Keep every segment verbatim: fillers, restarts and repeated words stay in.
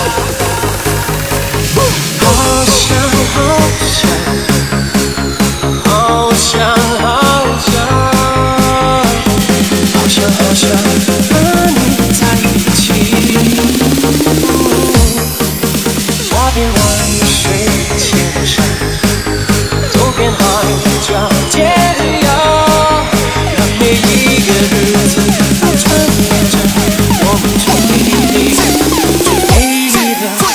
好想好想好想好想好想好想和你在一起。那边万水千山，走遍海角天涯，让每一个日子都穿越着我们最美丽、最美丽的。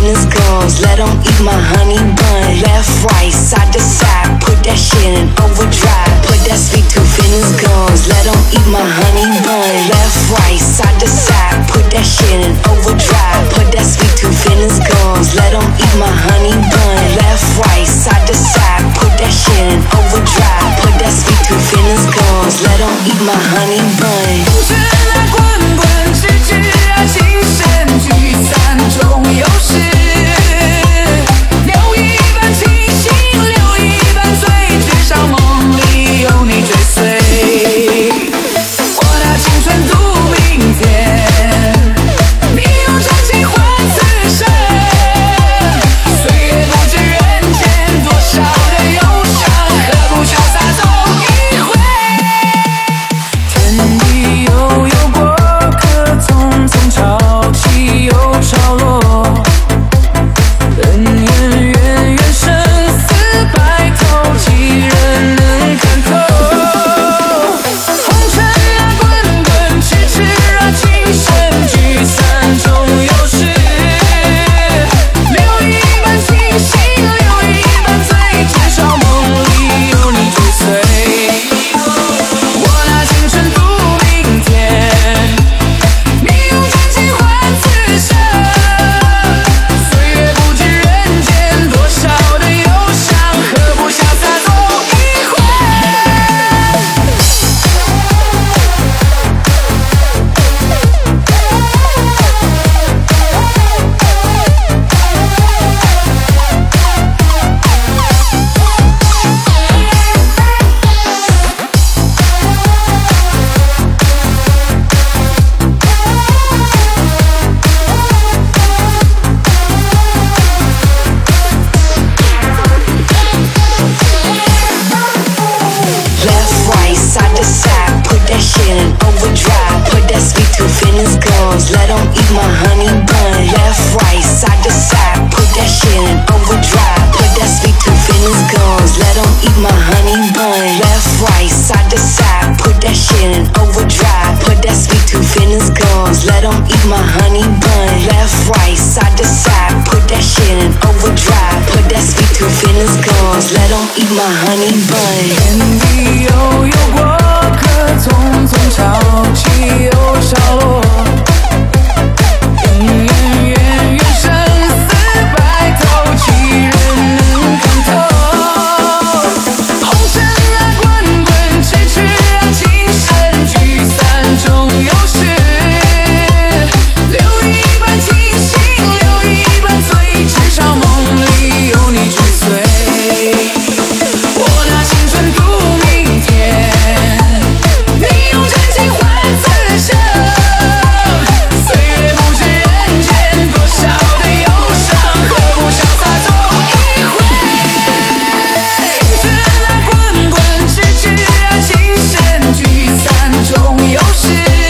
fingers gauze, let them eat my honey bun. Left, right, side to side, put that shit in overdrive. Put that sweet two fingers gauze, let them eat my honey bun. Left, right, side to side, put that shit in overdrive. Put that sweet two fingers gauze, let them eat my honey bun. Left, right, side to side, put that shit in overdrive. Put that sweet two fingers gauze, let them eat my honey bun. 风尘啊滚滚，直至啊情深聚散终有时。留一半清醒，留一半醉，至少梦里有你追随。我拿青春赌明天，你用真情换此生。岁月不知人间多少的忧伤，何不潇洒走一回？天地悠悠过客，匆匆潮起又潮落。人烟远远，生死白头，几人能看透？红尘啊滚滚，痴痴啊情深聚散终有时。留一半清醒，留一半醉，至少梦里有你追随。我拿青春赌明天，你用真情换此生。岁月不知人间多少的忧伤，何不潇洒走一回？ Left, right, side to side, put that shit in overdrive. Put that sweet two fingers gauze, let them eat my honey bun. Left, right, side to side, put that shit in overdrive. Put that sweet two fingers gauze, let them eat my honey bun. Left, right, side to side, put that shit in overdrive. Put that sweet two fingers gauze, let them eat my honey bun. Left, right, side to side, put that shit in overdrive. Put that sweet two fingers gauze, let them eat my honey bun. 天地悠悠过客，匆匆潮起又潮落。人烟远远，生死白头，几人能看透？红尘啊滚滚，痴痴啊情深聚散终有时。留一半清醒，留一半醉，至少梦里有你追随。我拿青春赌明天，你用真情换此生。岁月不知人间多少的忧伤，何不潇洒走一回？风尘啊滚滚，痴痴啊情深聚散终有时。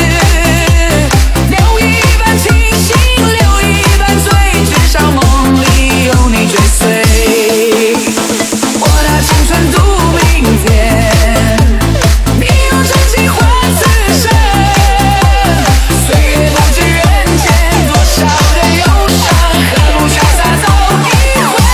留一半清醒，留一半醉，至少梦里有你追随。我拿青春赌明天，你用真情换此生。岁月不知人间多少的忧伤，何不潇洒走一回？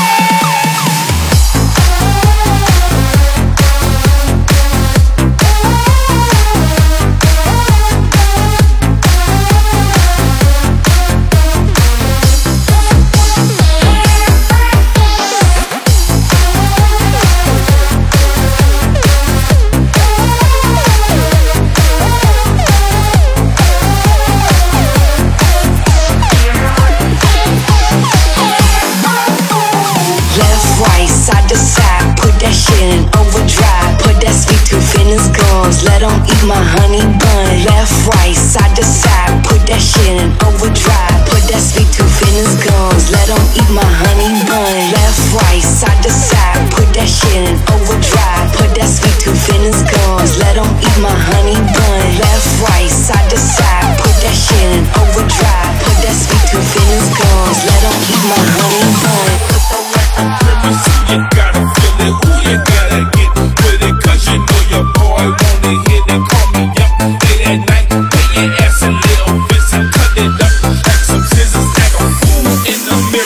Left, right, side to side, put that shit in overdrive. Put that sweet two fingers gauze, let them eat my honey bun. Left, right, side to side, put that shit in overdrive. Put that sweet two fingers gauze, let them eat my honey bun. Left, right, side to side, put that shit in overdrive. Put that sweet two fingers gauze, let them eat my honey bun. Left, right, side to side, put that shit in overdrive. Put that sweet two fingers gauze, let them eat my honey bun. Let me see you gotta feel it, ooh, you gotta get with it, cause you know your boy wanna hit it, call me up late at night, lay your ass a little busy, cut it up like some scissors, like a fool in the mirror.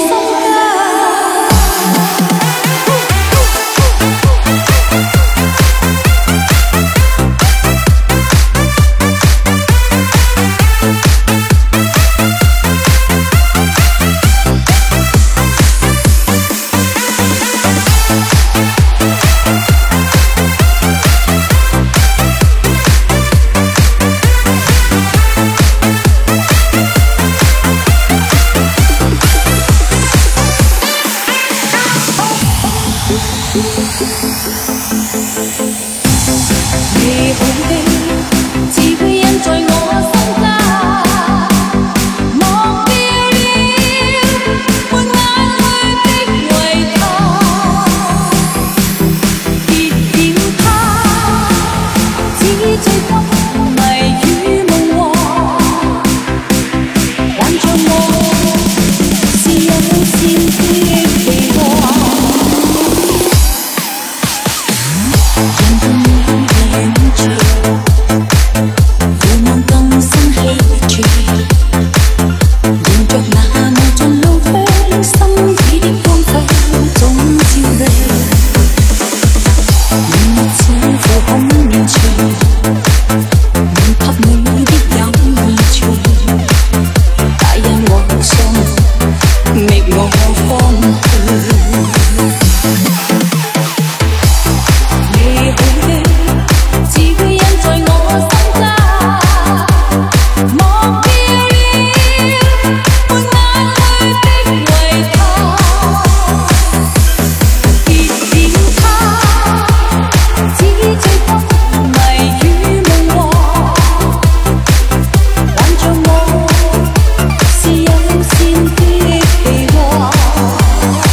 是有線的地和。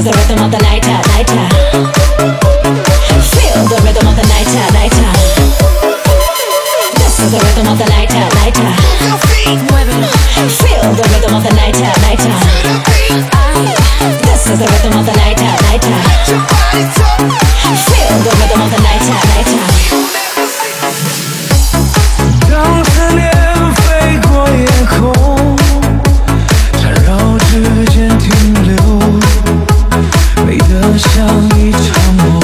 the rhythm of the nighter, nighter. Feel the rhythm of the nighter, nighter. This is the rhythm of the nighter, nighter. Feel the rhythm of the nighter, nighter. This is the rhythm of the nighter, nighter. Feel the rhythm of the nighter, nighter. 当思念飞过夜空，缠绕指尖停留，美得像一场梦。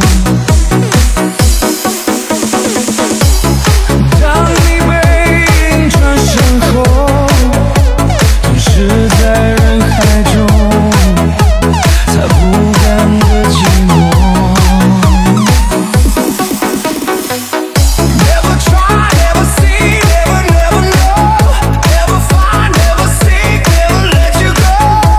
当你背影转身后，吞噬在人海中，才不甘的寂寞。Never try, never see, never, never know, never find, never seek, never let you go.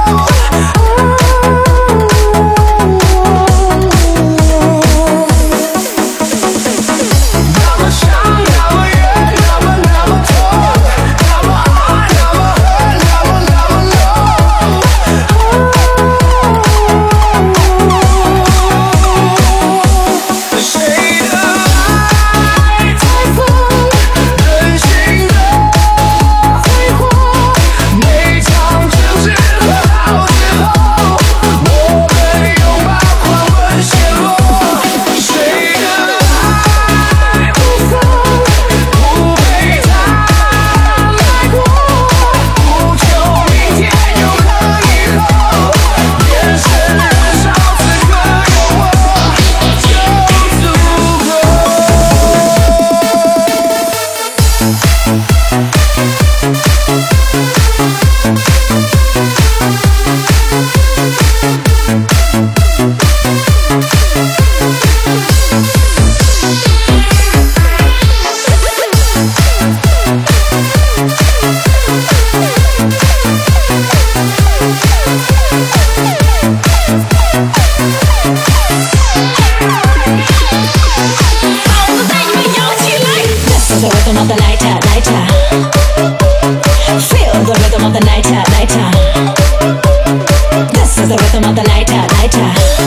那么长，那么远，那么那么痛，那么爱，那么恨，那么那么 low。谁的爱太疯，任性的挥霍，每场争执和好之后，我们拥抱狂奔陷落。谁的爱不疯，不被他爱过，不求明天永恒以后，眼神燃烧，此刻有我就足够。 This is the rhythm of the nighter, nighter. Feel the rhythm of the nighter, nighter. This is the rhythm of the nighter, nighter.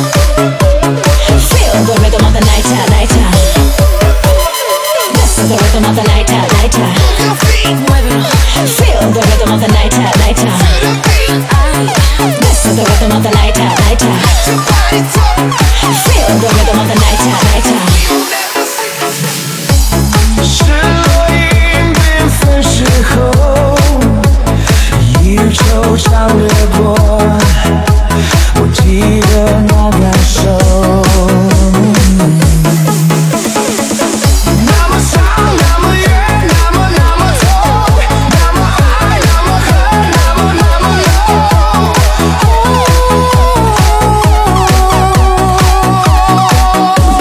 Feel the rhythm of the nighter, nighter. This is the rhythm of the nighter, nighter. Feel the rhythm of the nighter, nighter. This is the rhythm of the nighter, nighter. Feel the rhythm of the nighter, nighter. 是落英缤纷时候，一缕惆怅掠过，我记得那感受。那么长，那么远，那么那么痛，那么爱，那么恨，那么那么 low。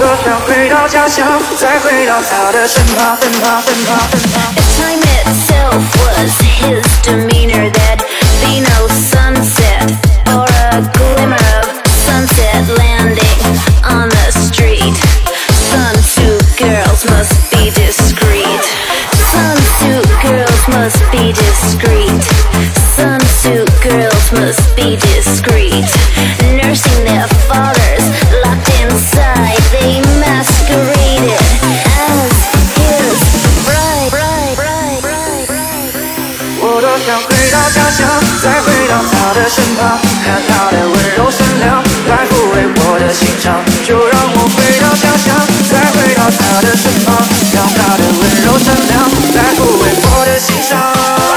多想回到家乡，再回到他的身旁，身旁，身旁，身旁。 If time itself was his demeanor, there'd be no sunset or a glimmer of sunset landing on the street. Sunsuit girls must be discreet. Sunsuit girls must be discreet. Sunsuit girls must be discreet. Nursing their fathers locked inside, they masqueraded as his bride. bride, bride, bride, bride, bride. 我多想回到家乡，再回到他的身旁，看他的温柔善良来抚慰我的心伤。就让我回到家乡，再回到他的身旁，让他的温柔善良来抚慰我的心伤。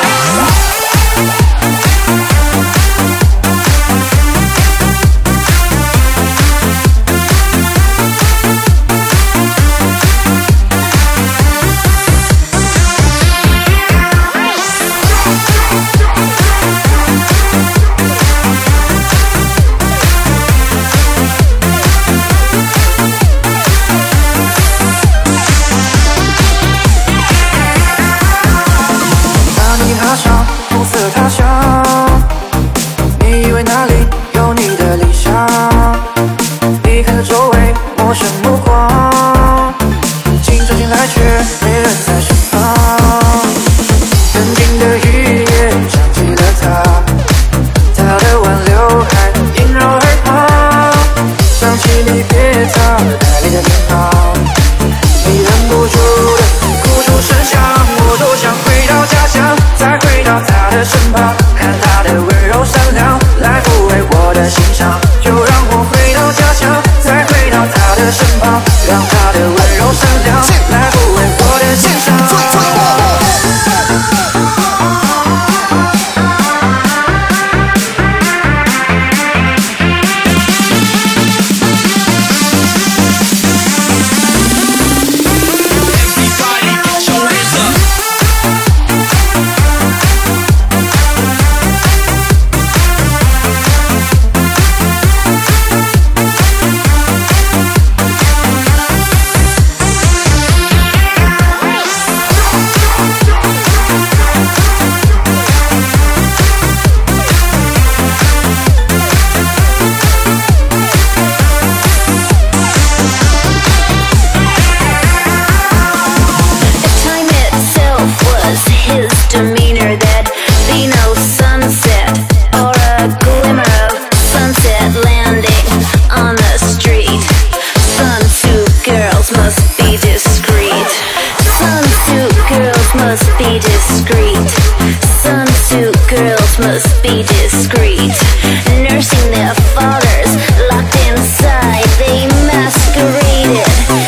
Must be discreet. Nursing their fathers locked inside, they masqueraded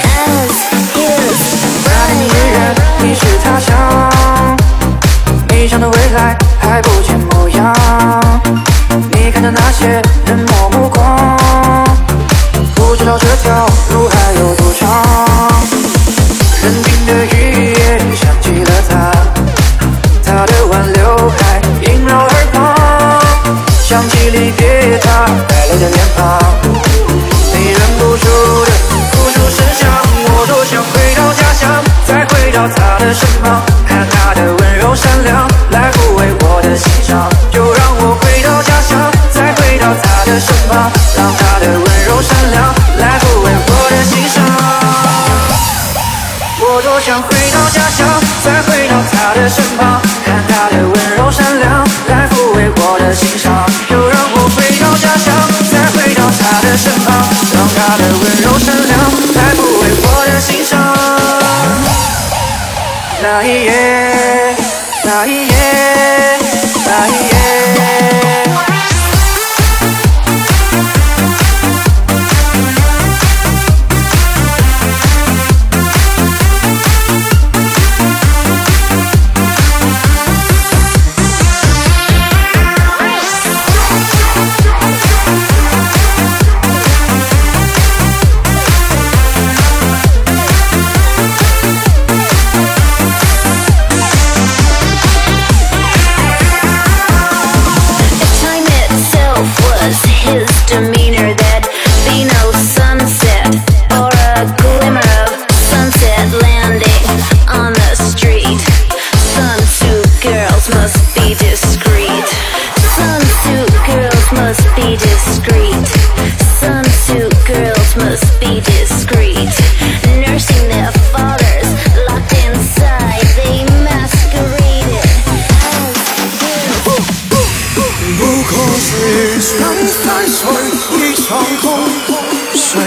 as his bride. 你是他乡，理想的未来还不见模样。你看着那些人默目光，不知道这条路还有多长。认定的语言想起了他，他的挽留还萦绕耳旁，想起离别他带泪的脸庞，你忍不住的付出声响。我多想回到家乡，再回到他的身旁，看他的温柔善良来抚慰我的心伤。就让我回到家乡，再回到他的身旁，让他的温柔善良来抚慰我的心伤。我多想回到家乡，再回到他的身旁，看他的温柔善良来抚慰我的心伤。就让我回到家乡，再回到他的身旁，让他的温柔善良来抚慰我的心伤。那一夜，那一夜，那一夜。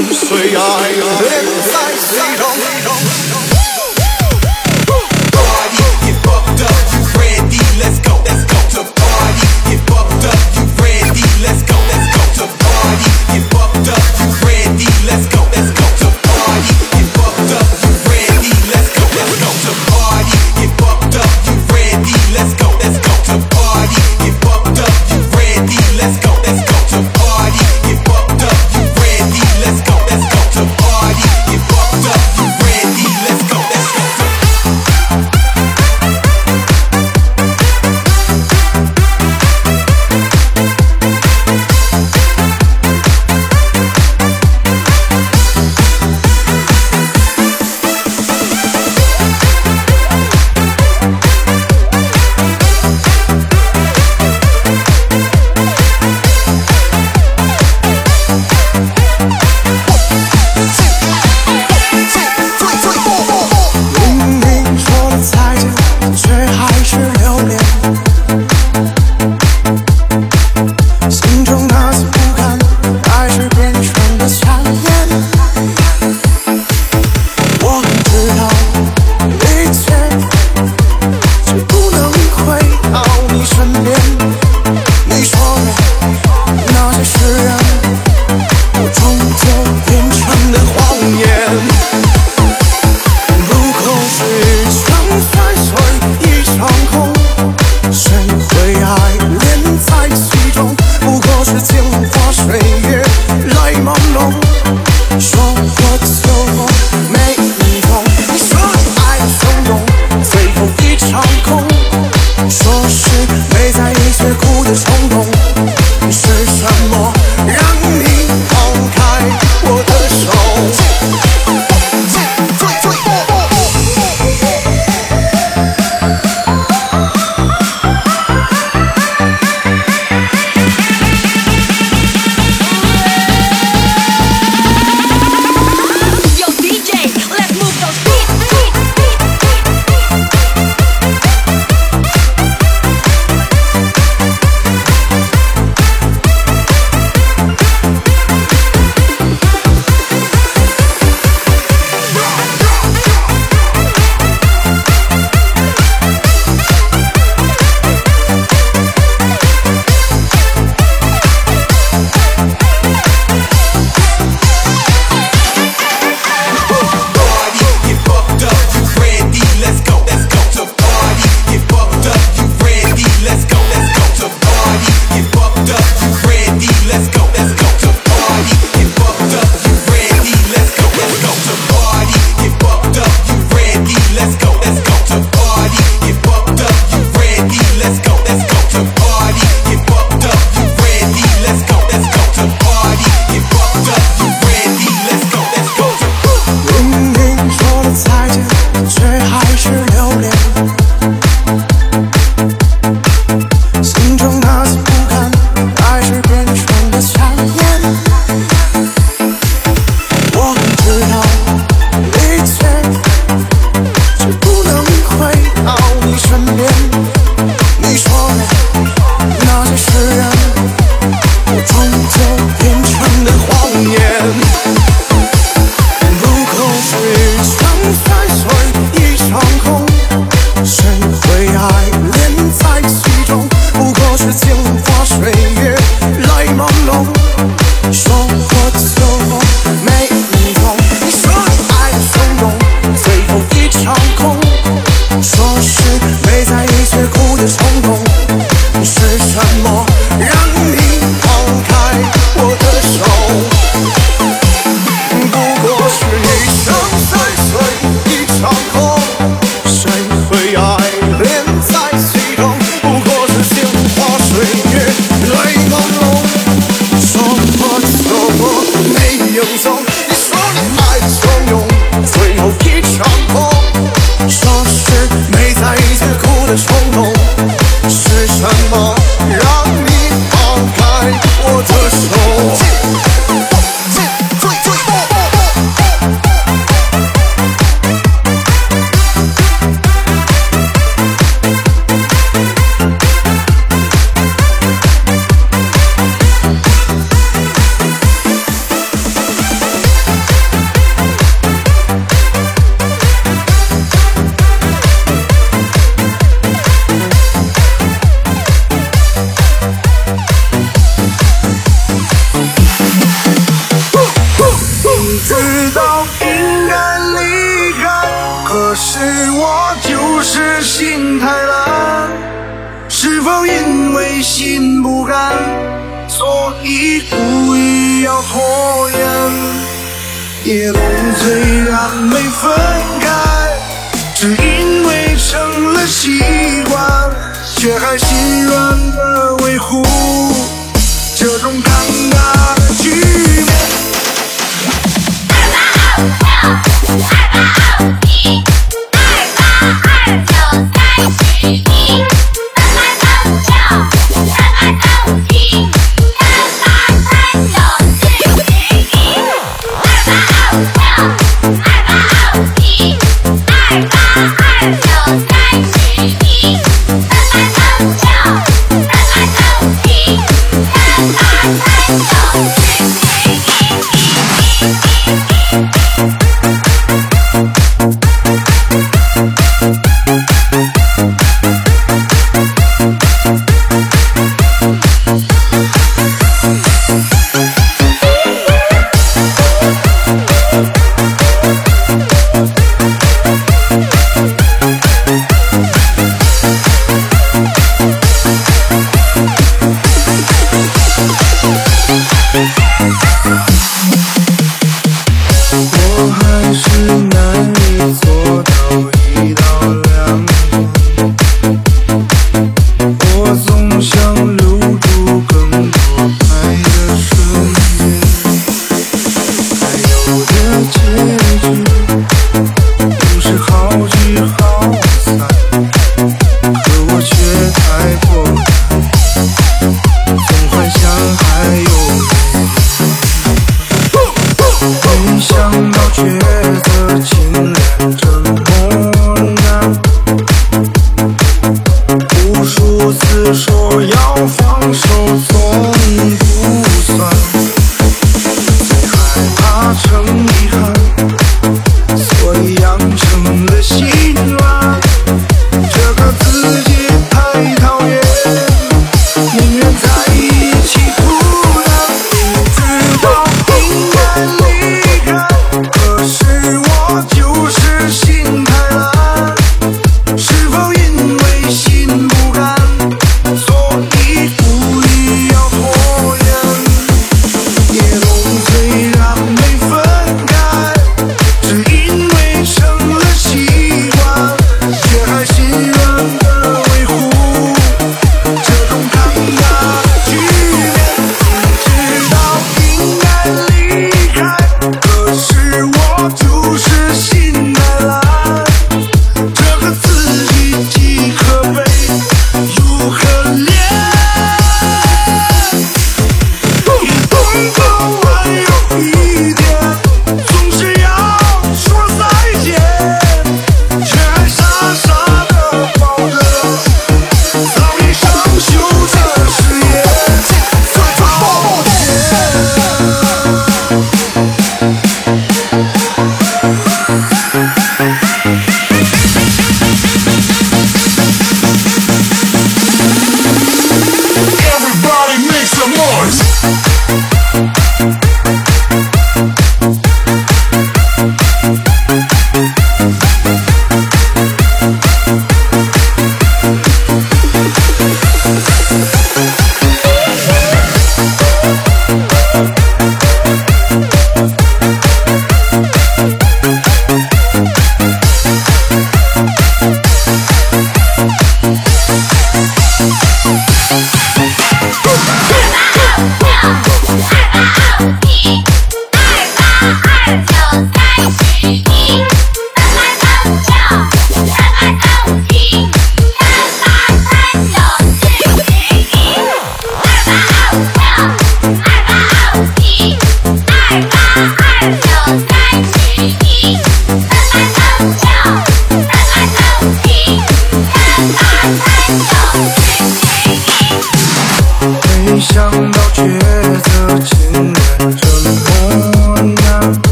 水呀人在水中。 Party, get fucked up, you ready? Let's go, let's go to party. Get fucked up, you ready? Let's go, let's go to party. Get fucked up, you ready? Let's go, let's go to party. Get fucked up, you ready? Let's go, let's go to party. Get fucked up, you ready? Let's go, let's go to party. Get fucked up, you ready? Let's go, let's go to party. Get fucked up, you ready? Let's go, let's go to party. Get fucked up, you ready? Let's go, let's go to 知道应该离开，可是我就是心太懒。是否因为心不甘，所以故意要拖延？夜冬虽然没分开，只因为成了习惯，却还心软的维护这种尴尬的局面。 二八二九，二八二一，二八二九三十一，三八三五六，三八三五七，三八三九四十一，二八二六，二八二一，二八二九三十一，三八三五六，三八三五七，三八三九四十一。 我还是难以做到一刀两断，我总想留住更多爱的瞬间，该有的结局都是好聚好散，可我却太过懒，总幻想还有没想到抉择竟然这么难，无数次说要放手总不算，最害怕成遗憾，所以养成了心软，这个自己太讨厌，宁愿在一起不难，明知道应该离开，可是我就是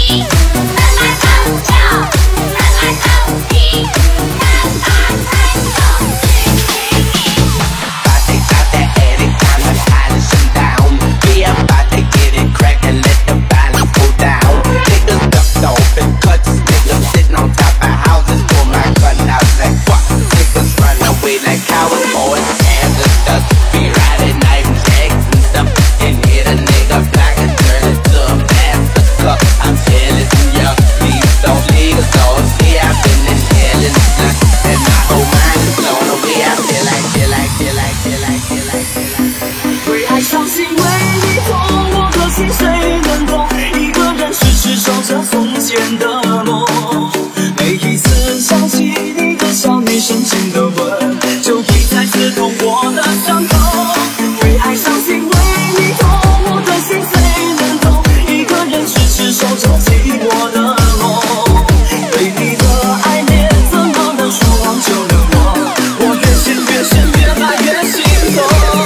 起，慢慢走跳，慢慢走起，慢慢慢走起。 Body got that headache, time to polish them down. We about to get it crackin', let the balance go down. Niggas ducked off and cuts, niggas sitting on top of houses. Pull my gun out like fuck. Niggas run away like cowards, boys, hands of dust. Be riding knife jacks and stuff, and hit a nigga black and turn it to a master cup. I'm feeling young, please don't leave us all. See, I've been in hell and stuck, and my whole mind is blown away. I feel like, feel like, feel like, feel like, feel like, feel like. 为爱伤心为你痛，我的心谁能懂？一个人痴痴守着从前的梦，每一次想起你的笑，你深情的吻，就一再刺痛我的伤口。为爱伤心为你痛，我的心谁能懂？一个人痴痴守着寂寞的梦，对你的爱恋怎么能说忘就能忘？我越陷越深，越来越心痛。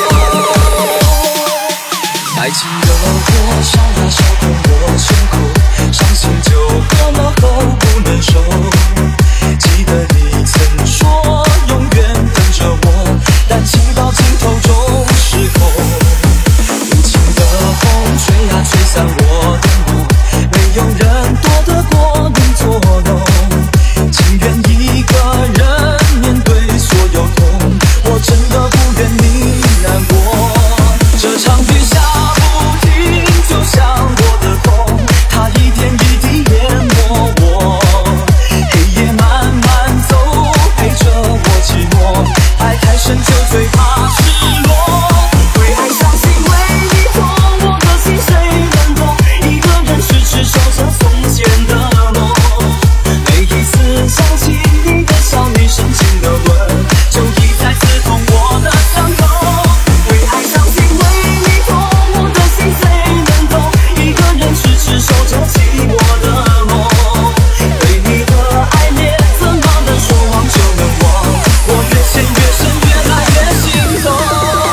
爱情的火烧呀烧痛我胸口，伤心就喝了后不能收。记得你曾说永远等着我，但情到尽头终失控。无情的风吹呀吹散我的梦，没有人躲得过你作弄。情愿一个人面对所有痛，我真的不愿你难过。这场雨下不停，就像我的痛，它一点一滴淹没我。黑夜慢慢走，陪着我寂寞，爱太深就最怕失落。为爱伤心为你痛，我的心谁能懂？一个人痴痴守着从前的梦，每一次想起你的笑，你深情的吻，就一再刺痛我的伤口。为爱伤心为你痛，我的心谁能懂？一个人痴痴守着寂寞的梦，对你的爱恋怎么能说忘就能忘？我越陷越深，越来越心痛。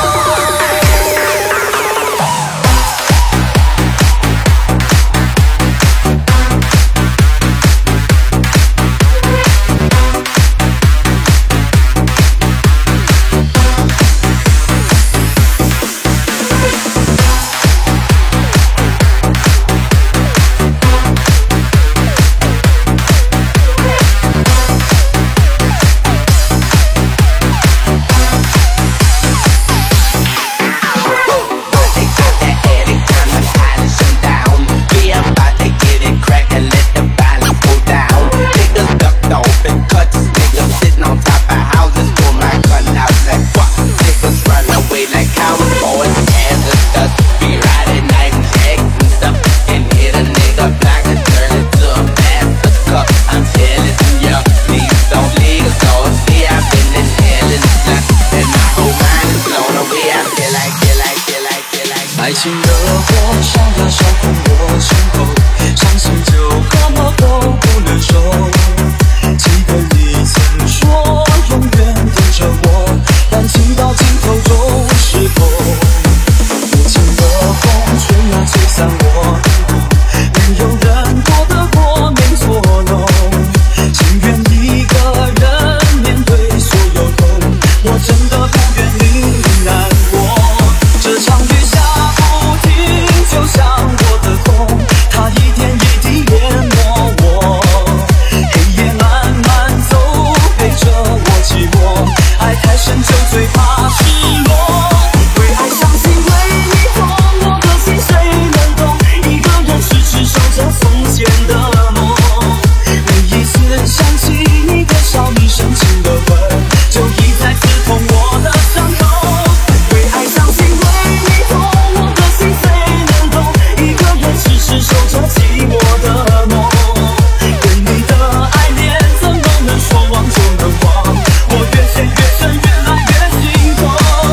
Body got that headache, time to polish them down. We about to get it crackin', let the balance go down. Niggas ducked off and cuts, niggas sitting on top of houses. Pull my gun out like fuck. Niggas run away like cowards, boys, hands of dust. Be riding knife jacks and stuff, and hit a nigga black and turn it to a master cup. I'm feeling young, please don't leave us all. See, I've been in hell and stuck, and my whole mind is blown away. I feel like, feel like, feel like, feel like. 爱情的火烧呀烧痛我胸口，伤心就喝了后不能收。记得你曾说永远等着我，但情到尽头终失控。无情的风吹呀吹散我的梦，没有人躲得过你作弄。情愿一个人面对所有痛，我真的不愿你难过。这场雨下不停，就像我的痛，它一点一滴淹没我。黑夜慢慢走，陪着我寂寞，爱太深就最怕失落。为爱伤心为你痛，我的心谁能懂？一个人痴痴守着从前的梦，每一次想起你的笑，你深情的吻，就一再刺痛我的伤口。为爱伤心为你痛，我的心谁能懂？一个人痴痴守着寂寞的梦，对你的爱恋怎么能说忘就能忘？我越陷越深，越来越心痛。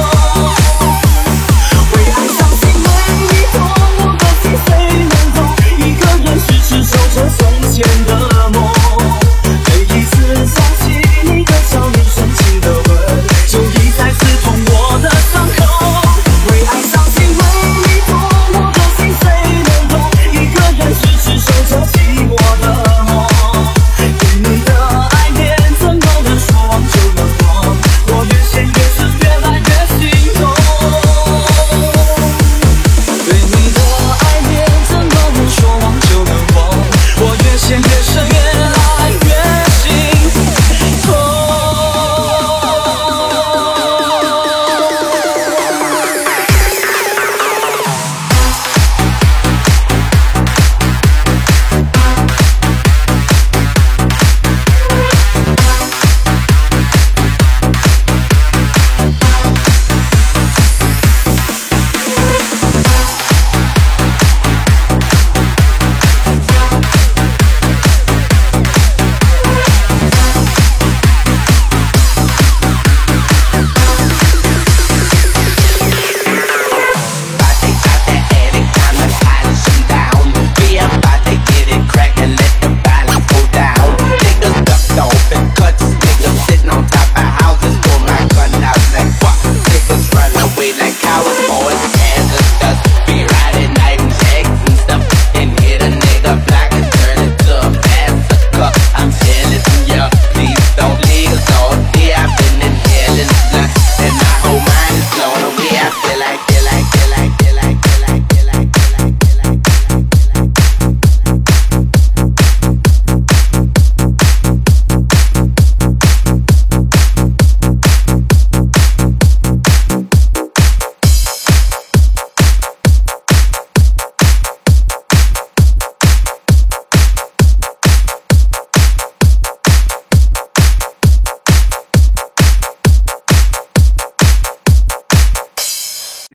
为爱伤心为你痛，我的心谁能懂？一个人痴痴守着从前的梦，每一次想起你的笑，你深情的吻，就一再刺痛我的伤口。为爱伤心为你痛，我的心谁能懂？一个人痴痴守着寂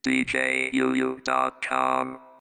D J U U dot com